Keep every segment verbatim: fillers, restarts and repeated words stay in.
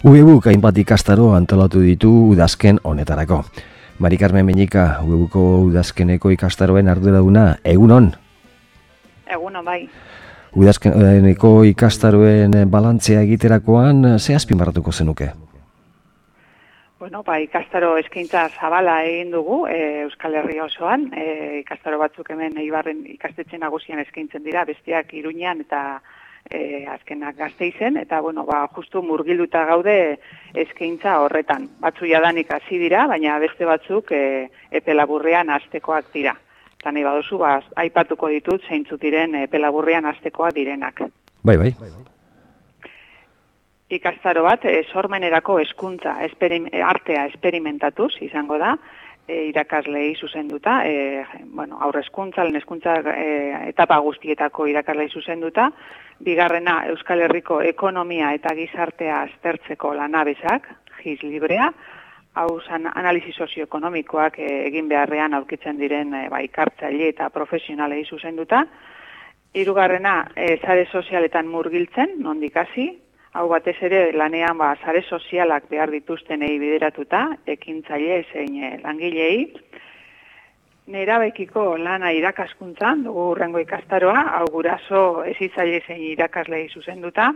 U E Buk hainbat ikastaro antolatu ditu udazken honetarako. Mari Carmen Meñika, U E Buko udazkeneko ikastaroen arduraduna, egunon? Egunon, bai. Udazkeneko ikastaroen balantzea egiterakoan, ze azpimarratuko zenuke? Bueno, ba, ikastaro eskaintza zabala egin dugu e, Euskal Herria osoan, e, ikastaro batzuk hemen Eibarren ikastetxe nagusian eskaintzen dira, besteak Iruñan eta e, azkenak Gasteizen, eta bueno, ba, justu murgilduta gaude eskaintza horretan. Batzu jadanik hasi dira, baina beste batzuk e, epe laburrean hastekoak dira. Eta nahi baduzu, ba, aipatuko ditut zeintzuk diren epe laburrean hastekoak direnak. Bai, bai. Ikastaro bat, e, sormenerako hezkuntza esperim, artea esperimentatuz izango da, e, irakaslei zuzenduta, e, bueno, aurre hezkuntza, lehen hezkuntza e, etapa guztietako irakaslei zuzenduta, bigarrena Euskal Herriko ekonomia eta gizartea aztertzeko lanabesak, giz librea, hau zan analisi sozioekonomikoak e, egin beharrean aurkitzen diren e, ba, ikartzaile eta profesionalei zuzenduta, hirugarrena e, sare sozialetan murgiltzen, nondik hasi, hau batez ere lanean ba, sare sozialak behar dituztenei bideratuta, ekintzaile zein langilei. Nerabekiko lana irakaskuntzan, dugu hurrengo ikastaroa, hau guraso hezitzaile zein irakaslei zuzenduta.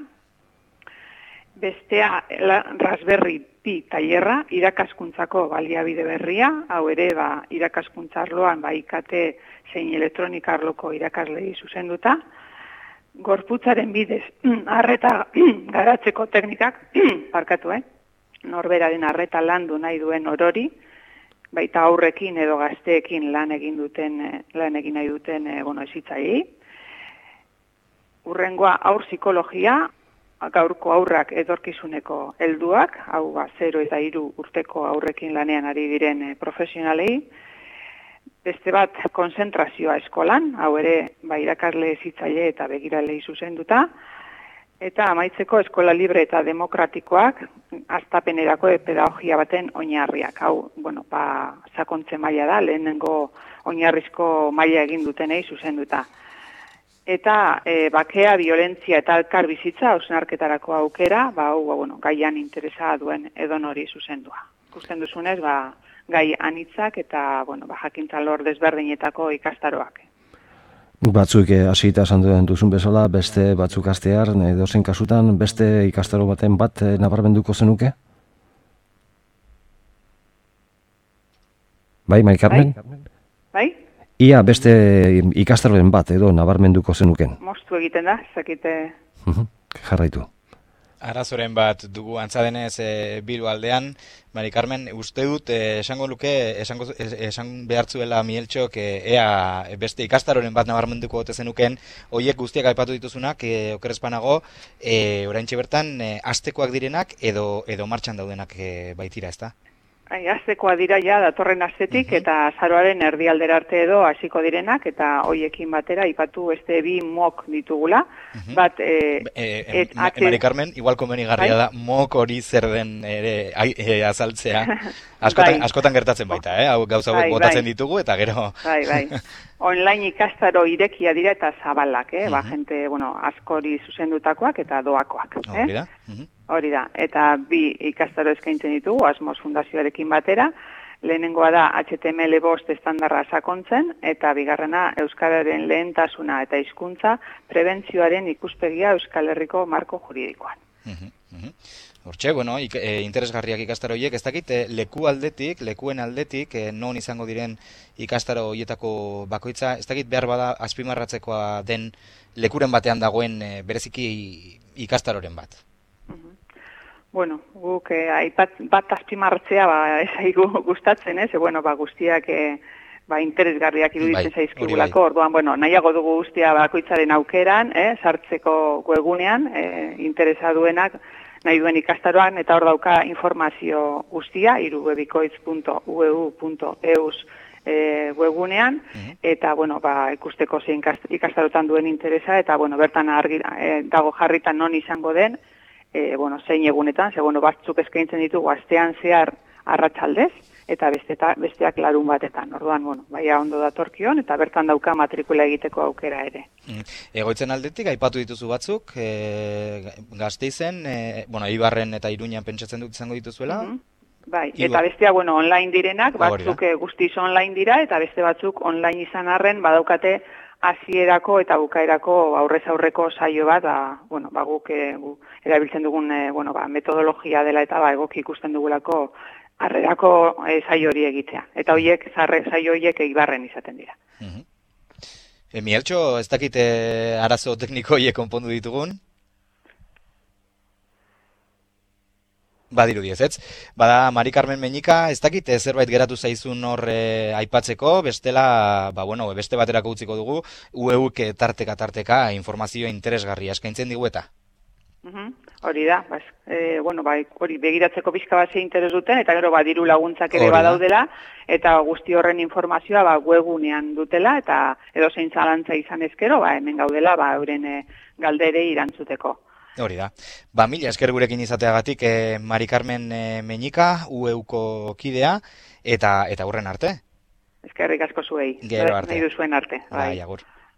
Bestea Raspberry Pi tailerra, irakaskuntzako baliabide berria, hau ere ba, irakaskuntza arloan ba, I K T zein elektronika arloko irakaslei zuzenduta. Gorputzaren bidez arreta garatzeko teknikak, parkatu, eh? Norberaren arreta landu nahi duen orori, baita aurrekin edo gazteekin lan egin duten lan egin nahi duten bueno, hezitzailei. Hurrengoa aur psikologia, gaurko aurrak etorkizuneko helduak, hau ba zero eta hiru urteko aurrekin lanean ari diren profesionalei. Beste bat, konzentrazioa eskolan, hau ere ba, irakasle hezitzaile eta begiralei zuzenduta, eta amaitzeko eskola libre eta demokratikoak, hastapenerako pedagogia baten oinarriak. Hau, bueno, ba, sakontze maila da, lehenengo oinarrizko maila egin dutenei zuzenduta. Eta e, bakea, violentzia eta elkar bizitza, hausnarketarako aukera, ba, hau, ba, bueno, gaian interesa duen edonori zuzendua. Ikusten duzunez, ba, gai anitzak eta bueno, ba, jakintza lor desberdinetako ikastaroak. Batzuk hasita esan duen duzun bezala, beste batzuk hastear, edozein kasutan, beste ikastaro baten bat nabarmenduko zenuke? Bai, Mari Carmen? Bai? Ia beste ikastaroen bat edo nabarmenduko zenuken. Moztu egiten da, zakite... Jarraitu. Arazoren bat dugu antzadenez e, Bilbo aldean, Mari Carmen, uste dut, e, esango luke, esango, esan behartzuela Mieltxok, e, ea beste ikastaroren bat nabarmenduko gote zenuken, hoiek guztiak aipatu dituzunak, e, okerrezpanago, e, oraintxe bertan, e, astekoak direnak edo edo martxan daudenak e, baitira, ezta? Ai, astekoa dira ja datorren astetik uh -huh. eta azaroaren erdialdera arte edo hasiko direnak eta hoiekin batera aipatu beste bi mok ditugula. Uh -huh. Bat e, e, et, ate... Mari Carmen, igual komenigarria da mok hori zer den ere e, azaltzea. Askotan, bai. askotan gertatzen baita, eh? Hau gauza bai, botatzen bai. ditugu eta gero... Bai, bai. Online ikastaro irekia dira eta zabalak, eh? Uh -huh. Ba, jente, bueno, askori zuzendutakoak eta doakoak. Eh? Hori da. Uh -huh. Hori da, eta bi ikastaro eskaintzen ditugu, Asmos Fundazioarekin batera, lehenengoa da H T M L bost estandarra sakontzen, eta bigarrena Euskararen lehentasuna eta hizkuntza prebentzioaren ikuspegia Euskal Herriko marko juridikoan. Hortxe, bueno, ik, e, interesgarriak ikastaro horiek, ez dakit, e, leku aldetik, lekuen aldetik, e, non izango diren ikastaro horietako bakoitza, ez dakit behar bada azpimarratzekoa den lekuren batean dagoen e, bereziki ikastaroren bat. Bueno, guk eh, aipat bat azpimarratzea ba ezaigu gustatzen, ez? E, bueno, ba guztiak eh, ba interesgarriak iruditzen bai, zaizkigulako. Orduan, bueno, nahiago dugu guztia bakoitzaren aukeran, eh, sartzeko webgunean, eh, interesa duenak nahi duen ikastaroan eta hor dauka informazio guztia irubebikoitz puntu u e u puntu e u eh, webgunean uh-huh. eta bueno, ba ikusteko zein ikastarotan duen interesa eta bueno, bertan argi, eh, dago jarritan non izango den. E, bueno, zein egunetan, ze bueno, batzuk eskaintzen ditugu astean zehar arratsaldez, eta besteta, besteak larun batetan. Orduan, bueno, baia ondo datorkion, eta bertan dauka matrikula egiteko aukera ere. Egoitzen aldetik, aipatu dituzu batzuk, e, Gasteizen, e, bueno, Eibarren eta Iruñan pentsatzen dut izango dituzuela? Mm-hmm. Bai, eta bestea, bueno, online direnak, batzuk guztiz online dira, eta beste batzuk online izan arren, badaukate hasierako eta bukaerako aurrez aurreko saio bat, ba, bueno, ba, guk, e, gu, erabiltzen dugun e, bueno, ba, metodologia dela eta ba, egoki ikusten dugulako harrerako e, saio hori egitea. Eta horiek, saio horiek Eibarren izaten dira. Uh-huh. E, Mieltxo, ez dakite arazo tekniko horiek konpondu ditugun? Badiru diez, ez? Bada, Mari Carmen Meñika, ez dakit zerbait geratu zaizun hor e, aipatzeko, bestela, ba, bueno, beste baterako utziko dugu, U E U K tarteka tarteka informazioa interesgarria eskaintzen digu eta? Uh-huh. Hori da, bas, e, bueno, ba, hori begiratzeko pixka bat ze interes duten, eta gero badiru laguntzak ere badaudela, eta guzti horren informazioa ba, webunean dutela, eta edo zein zalantza izan ezkero, ba, hemen gaudela, ba, euren e, galdere irantzuteko. Hori da. Ba, mila esker gurekin izateagatik eh, Mari Carmen eh, Meñika, U E U ko kidea, eta eta hurren arte. Eskerrik asko zuei. Gero arte. Nahi duzuen arte. Bai, agur.